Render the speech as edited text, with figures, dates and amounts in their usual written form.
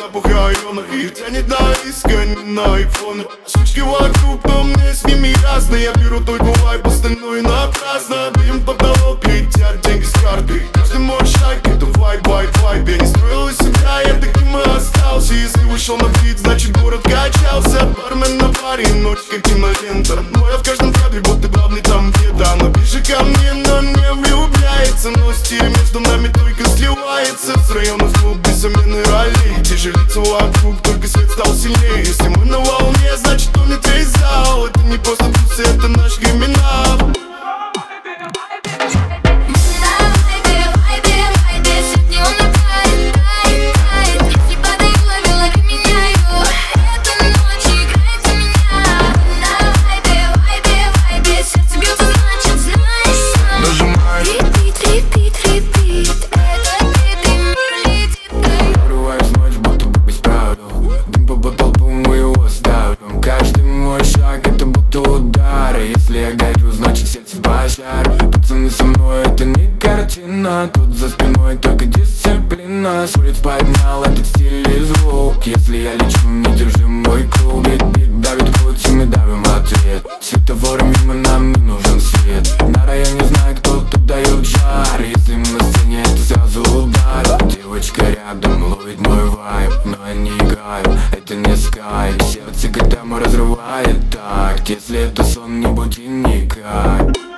запах района и тянет на искра, не на айфоны. Шишки вокруг, но мне с ними ясно. Я беру только вайп, остальное напрасно. Дым потолок, летят деньги с карты. Каждый мой шаг это вайп, вайп, вайп. Я не строил из себя, я таким и остался. Если вышел на бит, значит город качался. Бармен на баре, ночь как кинолента. Но я в каждом кадре, будто главный там где-то. Она ближе ко мне, но не влюбляется. Но стиль между нами только сливается. С района в клуб бессоменной ралли. Те же лица вокруг, только свет стал сильнее. Если мы на волне, значит он не весь зал. Это не просто тусы, это наш криминал. Если я горю, значит сердце пожар. Пацаны со мной, это не картина. Тут за спиной только дисциплина. С улиц поднял этот стиль и звук. Если я лечу, не держи мой круг. Бит давит путь, и мы давим ответ. Светофоры мимо, нам не нужен свет. На районе знаю, кто тут дает жар. Если мы на сцене, это сразу удар. Девочка рядом ловит мой вайб, но я не играю, это не скайп. Сердце когда мы разрывает такт. Если это сон, не буди никак.